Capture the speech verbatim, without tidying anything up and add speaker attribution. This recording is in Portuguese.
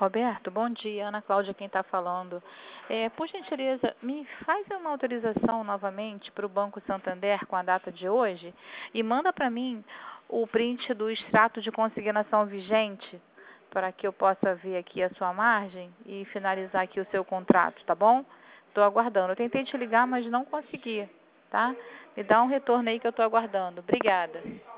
Speaker 1: Roberto, bom dia. Ana Cláudia quem está falando. É, por gentileza, me faz uma autorização novamente para o Banco Santander com a data de hoje e manda para mim o print do extrato de consignação vigente para que eu possa ver aqui a sua margem e finalizar aqui o seu contrato, tá bom? Estou aguardando. Eu tentei te ligar, mas não consegui, tá? Me dá um retorno aí que eu estou aguardando. Obrigada.